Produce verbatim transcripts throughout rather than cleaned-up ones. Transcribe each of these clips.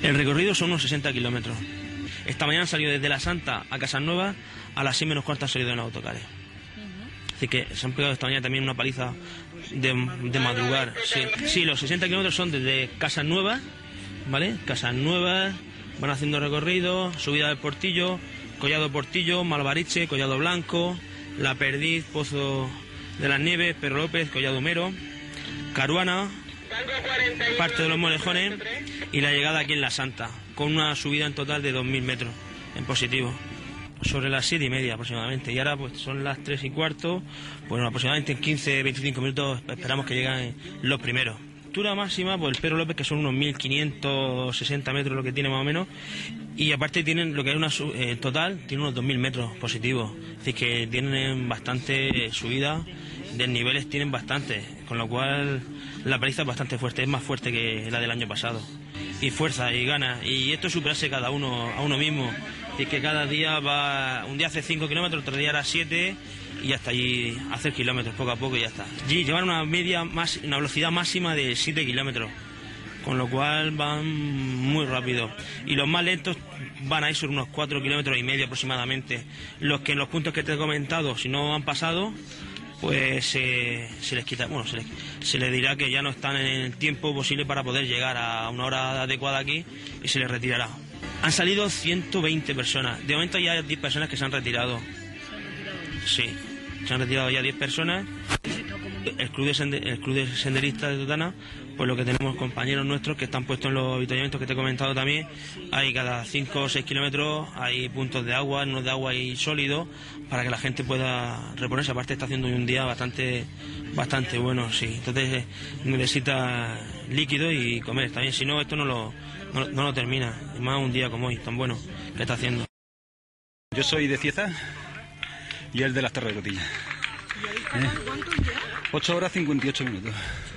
El recorrido son unos sesenta kilómetros. Esta mañana han salido desde La Santa a Casas Nuevas, a las seis menos cuarto han salido en autocares. Así que se han pegado esta mañana también una paliza de, de madrugar. Sí, sí, los sesenta kilómetros son desde Casas Nuevas, ¿vale? Casas Nuevas, van haciendo recorrido, subida del Portillo, Collado Portillo, Malvariche, Collado Blanco, La Perdiz, Pozo de las Nieves, Perro López, Collado Humero, Caruana, parte de los Molejones y la llegada aquí en La Santa, con una subida en total de dos mil metros en positivo, sobre las siete y media aproximadamente. Y ahora pues son las tres y cuarto, bueno, aproximadamente en quince a veinticinco minutos esperamos que lleguen los primeros. Altura máxima, pues el Perro López, que son unos mil quinientos sesenta metros lo que tiene más o menos, y aparte tienen lo que es una eh, total, tiene unos dos mil metros positivos, es decir que tienen bastante subida, desniveles tienen bastante, con lo cual la paliza es bastante fuerte, es más fuerte que la del año pasado, y fuerza y ganas, y esto es superarse cada uno a uno mismo, es que cada día va, un día hace cinco kilómetros, otro día hará siete, y hasta allí hacer kilómetros poco a poco y ya está. Allí llevan una media más, una velocidad máxima de siete kilómetros, con lo cual van muy rápido. Y los más lentos van a ir sobre unos cuatro kilómetros y medio aproximadamente. Los que en los puntos que te he comentado, si no han pasado, pues eh, se les quita, bueno, se les, se les dirá que ya no están en el tiempo posible para poder llegar a una hora adecuada aquí y se les retirará. Han salido ciento veinte personas. De momento ya hay diez personas que se han retirado. Sí, se han retirado ya diez personas. El club, de sender, el club de senderistas de Totana, pues lo que tenemos compañeros nuestros que están puestos en los avituallamientos que te he comentado también. Hay cada cinco o seis kilómetros, hay puntos de agua, unos de agua y sólido, para que la gente pueda reponerse. Aparte está haciendo un día bastante bastante bueno, sí. Entonces eh, necesita líquido y comer también, si no esto no lo, no, no lo termina. Y más un día como hoy, tan bueno que está haciendo. Yo soy de Cieza y él de las Torres de Cotilla. ¿Eh? ocho horas cincuenta y ocho minutos.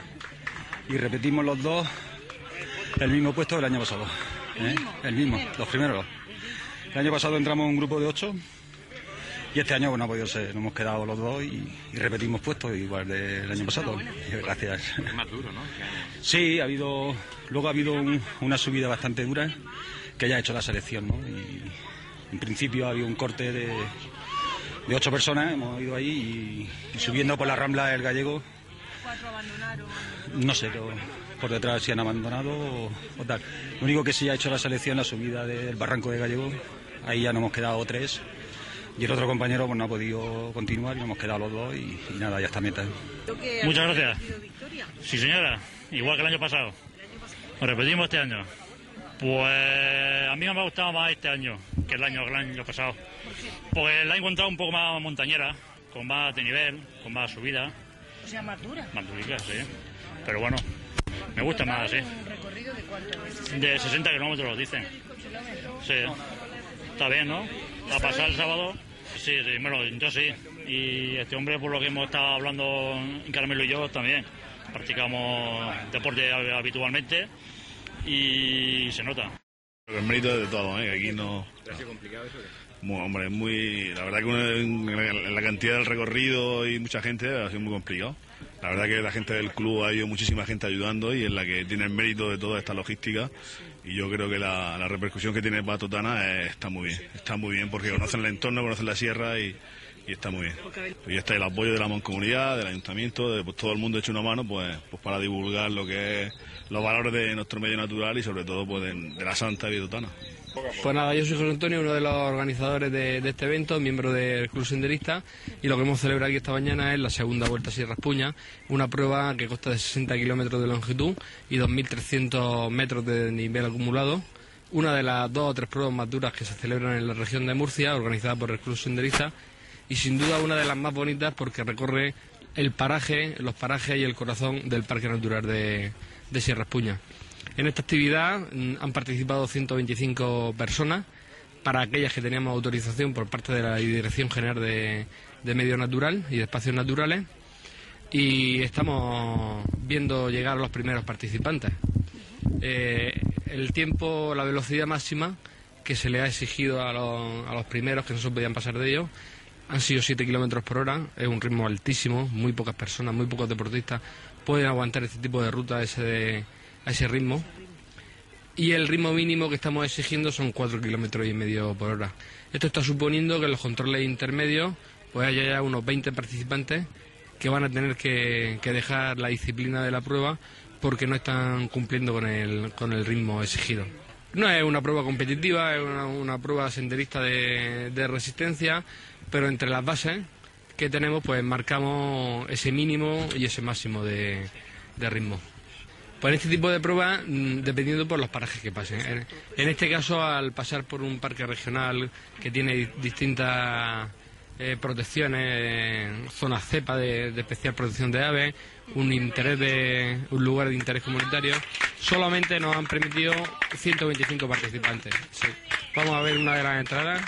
Y repetimos los dos el mismo puesto del año pasado. ¿Eh? El mismo, los primeros. El año pasado entramos en un grupo de ocho y este año, bueno, ha podido ser, nos hemos quedado los dos y, y repetimos puestos igual del año pasado. Gracias. Es más duro, ¿no? Sí, ha habido, luego ha habido un, una subida bastante dura que ya ha hecho la selección, ¿no? Y en principio ha habido un corte de de ocho personas, hemos ido ahí y, y subiendo por la Rambla del Gallego. ¿Cuatro abandonaron? No sé, pero por detrás si han abandonado o, o tal. Lo único que sí ha hecho la selección, la subida del Barranco de Gallego, ahí ya nos hemos quedado tres. Y el otro compañero pues no ha podido continuar y nos hemos quedado los dos y, y nada, ya está meta. Muchas gracias. Sí, señora, igual que el año pasado. Lo repetimos este año. Pues a mí me ha gustado más este año que el año, el año pasado. Porque la he encontrado un poco más montañera, con más de nivel, con más subida. O sea, más dura. Más durica, sí. Pero bueno, me gusta más así. ¿Un recorrido de cuánto es? De sesenta kilómetros, dicen. Sí. Está bien, ¿no? A pasar el sábado. Sí, sí, bueno, yo sí. Y este hombre, por lo que hemos estado hablando en Carmelo y yo, también. Practicamos deporte habitualmente. Y se nota. El mérito es de todo, ¿eh? Aquí no. ¿Te ha sido complicado eso? Muy, hombre, muy. La verdad que una, la cantidad del recorrido y mucha gente ha sido muy complicado. La verdad que la gente del club ha ido muchísima gente ayudando y es la que tiene el mérito de toda esta logística. Y yo creo que la, la repercusión que tiene para Totana es, está muy bien. Está muy bien porque conocen el entorno, conocen la sierra y, y está muy bien. Y está el apoyo de la mancomunidad, del ayuntamiento, de pues, todo el mundo hecho una mano pues, pues para divulgar lo que es los valores de nuestro medio natural y sobre todo pues de, de la Santa Vida Totana. Pues nada, yo soy José Antonio, uno de los organizadores de, de este evento, miembro del Club Senderista, y lo que hemos celebrado aquí esta mañana es la segunda Vuelta a Sierra Espuña, una prueba que consta de sesenta kilómetros de longitud y dos mil trescientos metros de nivel acumulado, una de las dos o tres pruebas más duras que se celebran en la región de Murcia, organizada por el Club Senderista, y sin duda una de las más bonitas porque recorre el paraje, los parajes y el corazón del Parque Natural de, de Sierra Espuña. En esta actividad han participado ciento veinticinco personas, para aquellas que teníamos autorización por parte de la Dirección General de, de Medio Natural y de Espacios Naturales, y estamos viendo llegar a los primeros participantes. Eh, el tiempo, la velocidad máxima que se le ha exigido a los, a los primeros, que no se podían pasar de ellos, han sido siete kilómetros por hora, es un ritmo altísimo, muy pocas personas, muy pocos deportistas pueden aguantar este tipo de ruta a ese, de, a ese ritmo. y el ritmo mínimo que estamos exigiendo son cuatro kilómetros y medio por hora. Esto está suponiendo que en los controles intermedios pues haya ya unos veinte participantes que van a tener que, que dejar la disciplina de la prueba porque no están cumpliendo con el, con el ritmo exigido. No es una prueba competitiva, es una, una prueba senderista de, de resistencia, pero entre las bases que tenemos pues marcamos ese mínimo y ese máximo de, de ritmo. Pues en este tipo de pruebas, dependiendo por los parajes que pasen. En, en este caso, al pasar por un parque regional que tiene distintas eh, protecciones, eh, zonas cepa de, de especial protección de aves, un interés de un lugar de interés comunitario, solamente nos han permitido ciento veinticinco participantes. Sí. Vamos a ver una de las entradas.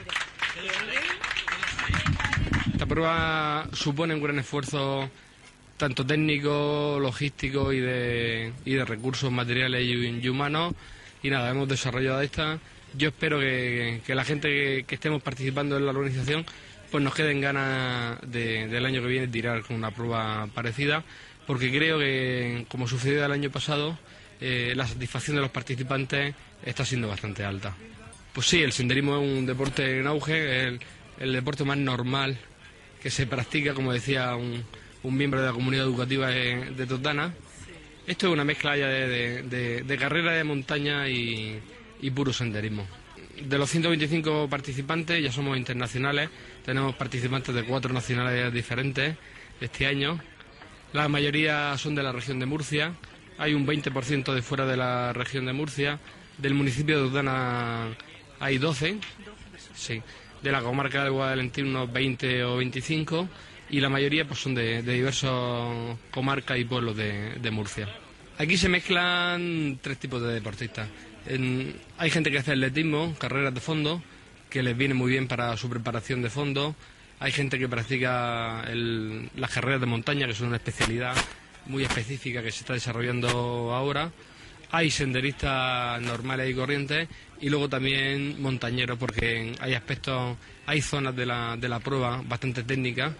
Esta prueba supone un gran esfuerzo tanto técnico, logístico y de, y de recursos materiales y, y humanos, y nada, hemos desarrollado esta. Yo espero que, que la gente que, que estemos participando en la organización pues nos queden ganas de, del año que viene tirar con una prueba parecida, porque creo que, como sucedió el año pasado, eh, la satisfacción de los participantes está siendo bastante alta. Pues sí, el senderismo es un deporte en auge, el, el deporte más normal que se practica, como decía un un miembro de la comunidad educativa de, de Totana. Esto es una mezcla ya de, de, de, de carrera de montaña y, y puro senderismo. De los ciento veinticinco participantes, ya somos internacionales, tenemos participantes de cuatro nacionalidades diferentes este año. La mayoría son de la región de Murcia, hay un veinte por ciento de fuera de la región de Murcia, del municipio de Totana hay doce, sí, de la comarca de Guadalentín unos veinte o veinticinco, y la mayoría pues son de, de diversas comarcas y pueblos de, de Murcia. Aquí se mezclan tres tipos de deportistas. En, hay gente que hace atletismo, carreras de fondo, que les viene muy bien para su preparación de fondo. Hay gente que practica el, las carreras de montaña, que son una especialidad muy específica que se está desarrollando ahora. Hay senderistas normales y corrientes, y luego también montañeros, porque hay aspectos, hay zonas de la, de la prueba bastante técnicas.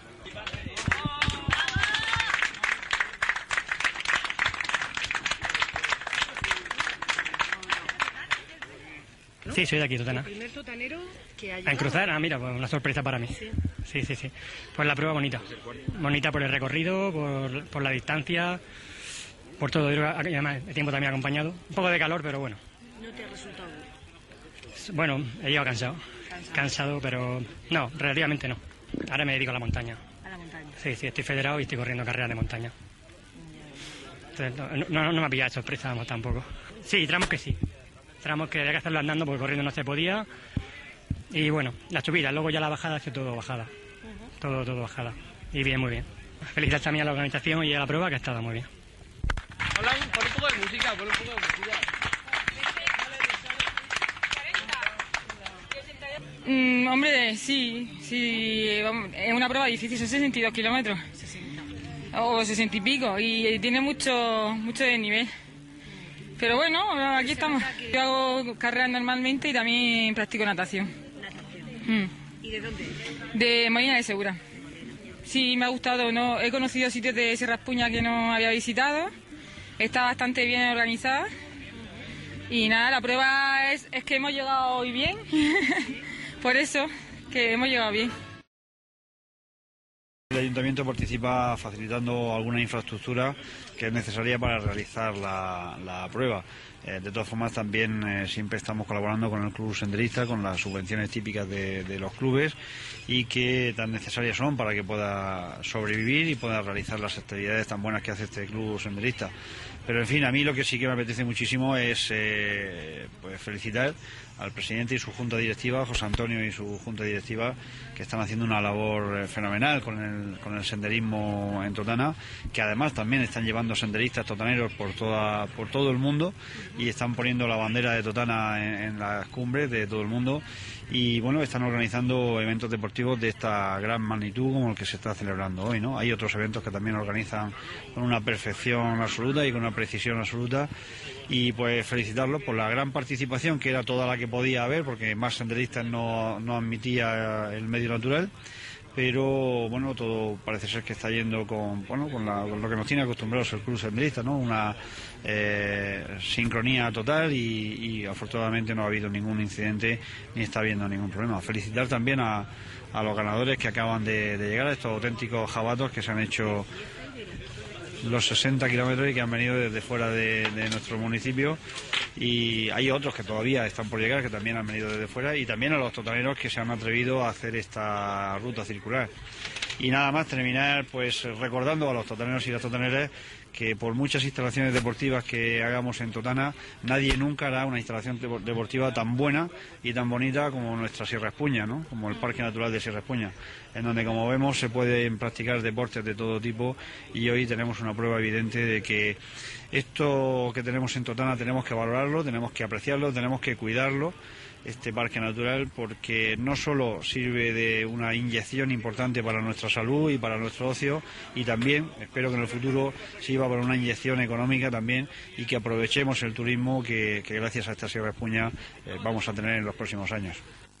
Sí, soy de aquí, Totana. ¿El primer totanero que ha ¿A llegado? cruzar? Ah, mira, pues una sorpresa para mí. Sí. Sí, sí, sí. Pues la prueba bonita. Bonita por el recorrido, por, por la distancia, por todo. Y además, el tiempo también acompañado. Un poco de calor, pero bueno. ¿No te ha resultado? Bueno, he llegado cansado. Cansado. Cansado, pero no, relativamente no. Ahora me dedico a la montaña. A la montaña. Sí, sí, estoy federado y estoy corriendo carreras de montaña. Entonces, no, no, no me ha pillado de sorpresa, vamos, tampoco. Sí, tramos que sí. Tramos que había que hacerlo andando porque corriendo no se podía. Y bueno, la subida, luego ya la bajada, hace todo bajada. Uh-huh. Todo, todo bajada. Y bien, muy bien. Felicidades también a la organización y a la prueba, que ha estado muy bien. Habla un, pon un poco de música, pon un poco de música. Mm, hombre, sí, sí, es una prueba difícil, son sesenta y dos kilómetros. O sesenta y pico, y tiene mucho, mucho de nivel. Pero bueno, aquí estamos. Yo hago carreras normalmente y también practico natación. Natación. Mm. ¿Y de dónde? De Marina de Segura. Sí, me ha gustado. No, he conocido sitios de Sierra Espuña que no había visitado. Está bastante bien organizada. Y nada, la prueba es, es que hemos llegado hoy bien. Por eso, que hemos llegado bien. El Ayuntamiento participa facilitando alguna infraestructura que es necesaria para realizar la, la prueba. Eh, de todas formas, también eh, siempre estamos colaborando con el Club Senderista, con las subvenciones típicas de, de los clubes, y que tan necesarias son para que pueda sobrevivir y pueda realizar las actividades tan buenas que hace este Club Senderista. Pero en fin, a mí lo que sí que me apetece muchísimo es eh, pues felicitar al presidente y su junta directiva, José Antonio y su junta directiva, que están haciendo una labor eh, fenomenal con el, con el senderismo en Totana, que además también están llevando senderistas totaneros por toda por todo el mundo, y están poniendo la bandera de Totana en, en las cumbres de todo el mundo, y bueno, están organizando eventos deportivos de esta gran magnitud como el que se está celebrando hoy, ¿no? Hay otros eventos que también organizan con una perfección absoluta y con una precisión absoluta, y pues felicitarlos por la gran participación, que era toda la que podía haber, porque más senderistas no, no admitía el medio natural, pero bueno, todo parece ser que está yendo con, bueno, con, la, con lo que nos tiene acostumbrados el club senderista, ¿no? Una eh, sincronía total y, y afortunadamente no ha habido ningún incidente ni está habiendo ningún problema. Felicitar también a, a los ganadores que acaban de, de llegar, a estos auténticos jabatos que se han hecho los sesenta kilómetros y que han venido desde fuera de, de nuestro municipio, y hay otros que todavía están por llegar que también han venido desde fuera, y también a los totaneros que se han atrevido a hacer esta ruta circular. Y nada más terminar pues recordando a los totaneros y las totaneras que por muchas instalaciones deportivas que hagamos en Totana, nadie nunca hará una instalación deportiva tan buena y tan bonita como nuestra Sierra Espuña, ¿no? Como el Parque Natural de Sierra Espuña, en donde, como vemos, se pueden practicar deportes de todo tipo, y hoy tenemos una prueba evidente de que esto que tenemos en Totana tenemos que valorarlo, tenemos que apreciarlo, tenemos que cuidarlo, este parque natural, porque no solo sirve de una inyección importante para nuestra salud y para nuestro ocio, y también espero que en el futuro sirva para una inyección económica también, y que aprovechemos el turismo que, que gracias a esta Sierra Espuña eh, vamos a tener en los próximos años.